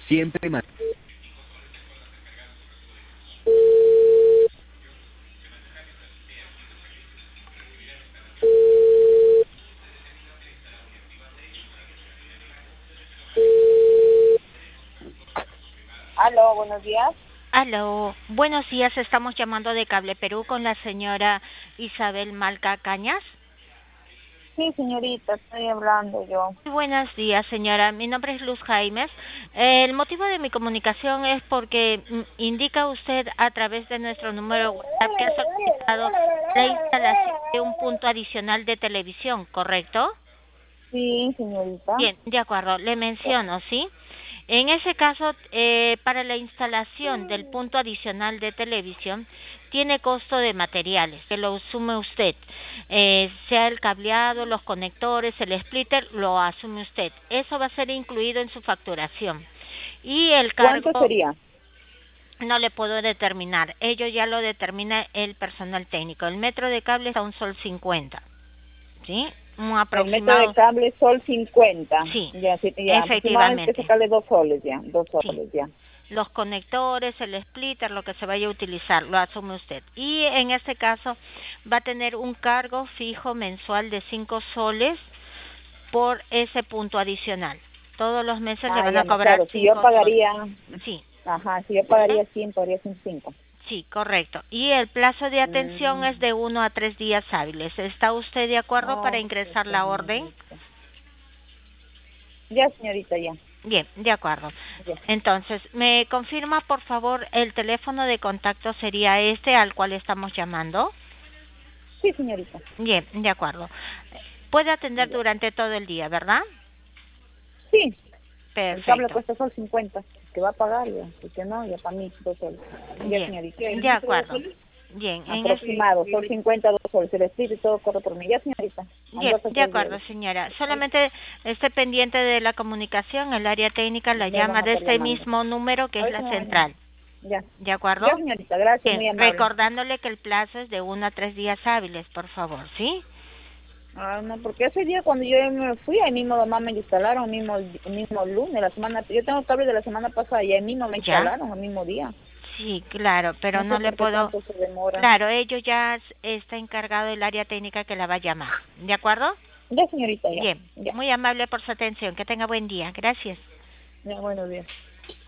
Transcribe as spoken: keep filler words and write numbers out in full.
Siempre man- Aló, buenos días. Aló, buenos días, estamos llamando de Cable Perú con la señora Isabel Malca Cañas. Sí, señorita, estoy hablando yo. Muy buenos días, señora. Mi nombre es Luz Jaimes. Eh, el motivo de mi comunicación es porque mm, indica usted a través de nuestro número WhatsApp que ha solicitado la instalación de un punto adicional de televisión, ¿correcto? Sí, señorita. Bien, de acuerdo. Le menciono, ¿sí? En ese caso, eh, para la instalación del punto adicional de televisión, tiene costo de materiales, que lo asume usted. Eh, sea el cableado, los conectores, el splitter, lo asume usted. Eso va a ser incluido en su facturación. Y el ¿Cuánto cargo sería? no le puedo determinar. Ello ya lo determina el personal técnico. El metro de cable está a un sol cincuenta, ¿sí? Un El metro de aproximado, cable sol cincuenta. sí, Ya, sí, ya, aproximadamente hay que efectivamente. sacarle dos soles ya, dos Sí, soles ya. los conectores, el splitter, lo que se vaya a utilizar, lo asume usted. Y en este caso va a tener un cargo fijo mensual de cinco soles por ese punto adicional. Todos los meses le Ah, van ya a no, cobrar claro, si yo cinco soles. pagaría, Sí, ajá, si yo ¿mm? pagaría cien, podría ser cinco. Sí, correcto. Y el plazo de atención Mm, es de uno a tres días hábiles. ¿Está usted de acuerdo para oh, qué ingresar la orden? señorita. Ya, señorita, ya, Bien, de acuerdo. ya. Entonces, ¿me confirma por favor el teléfono de contacto sería este al cual estamos llamando? Sí, señorita, Bien, de acuerdo. Puede atender ya. durante todo el día, ¿verdad? Sí, el cable Perfecto. cuesta sol cincuenta. Que va a pagar ya, y que no, ya para mí, dos soles. Ya, Bien, señorita. de acuerdo. Bien, en es, Aproximado, sol cincuenta, dos soles. El espíritu y todo corre por mí. Ya, señorita. bien, Ando hace de tres días. acuerdo, señora. Solamente esté pendiente de la comunicación. El área técnica la Me van llama a de estar este llamando. mismo número que es Ahorita la me van a llamar. central. Ya. ¿De acuerdo? Ya, señorita. Gracias, Bien, muy amable. recordándole que el plazo es de uno a tres días hábiles, por favor, ¿sí? Ah, no, porque ese día cuando yo me fui, ahí mismo mamá me instalaron, el mismo, el mismo lunes, la semana, yo tengo cable de la semana pasada y ahí mismo me ¿Ya? instalaron, el mismo día. Sí, claro, pero No no sé le por qué puedo. tanto se demora. Claro, ellos ya s- está encargado el área técnica que la va a llamar. ¿De acuerdo? Ya, señorita, ya. Bien, Ya. muy amable por su atención. Que tenga buen día. Gracias. Ya, buenos días.